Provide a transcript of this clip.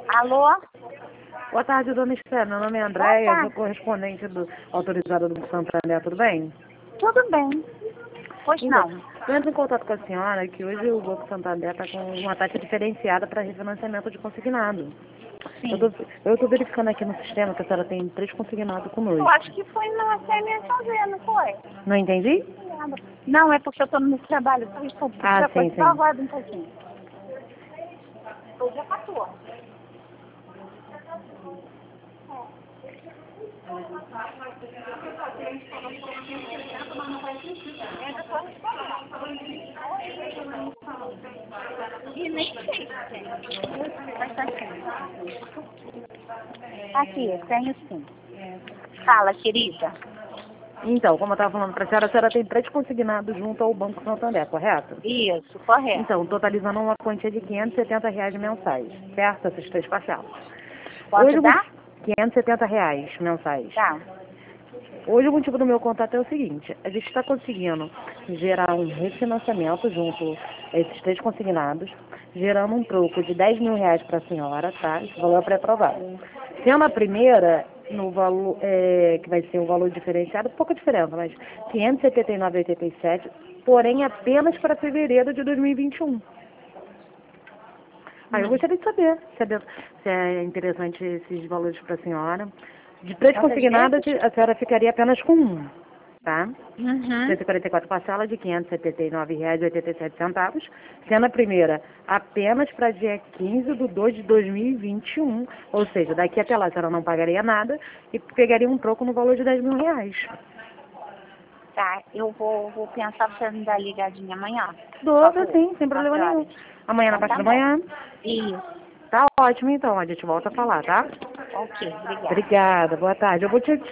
Alô? Boa tarde, dona Esther. Meu nome é Boa Andréia, tarde. sou correspondente autorizada do Banco Santander, tudo bem? Tudo bem. Pois Então, não. eu entro em contato com a senhora que hoje o Banco Santander está com uma taxa diferenciada para refinanciamento de consignado. Sim. Eu tô verificando aqui no sistema que a senhora tem 3 consignados Eu conosco. acho que foi na CMS fazer, não foi? Não entendi? Não, é porque eu estou no meu trabalho. Desculpa, Ah, outra coisa. sim, Só sim. aguarda um pouquinho. Hoje é 14. E nem sei se tem. Mas tá sim. Aqui, tenho sim. Fala, querida. Então, como eu estava falando para a senhora tem 3 consignados junto ao Banco Santander, correto? Isso, correto. Então, totalizando uma quantia de R$ 570 mensais, certo? Essas 3 parcelas. Hoje, Pode dar? R$ 570 mensais. Tá. Hoje o motivo do meu contato é o seguinte, a gente está conseguindo gerar um refinanciamento junto a esses 3 consignados, gerando um troco de R$ 10.000 para a senhora, tá? Esse valor é pré-aprovado. Sendo a primeira, no valor, que vai ser um valor diferenciado, pouca diferença, mas R$ 579,87, porém apenas para fevereiro de 2021. Aí eu gostaria de saber se é interessante esses valores para a senhora. De 3 Quantas consignadas, vezes? a senhora ficaria apenas com um, tá? Uhum. 144 parcelas de R$ 579,87, sendo a primeira apenas para dia 15 de 2 de 2021, ou seja, daqui até lá a senhora não pagaria nada e pegaria um troco no valor de R$ 10.000. Tá, eu vou pensar pra você me dar ligadinha amanhã. Dou, Por favor. sim, sem problema 4 nenhum. horas. Amanhã na Então parte tá da bom. manhã. Isso. Tá ótimo, então. A gente volta a falar, tá? Ok, obrigada. Obrigada, boa tarde. Eu vou te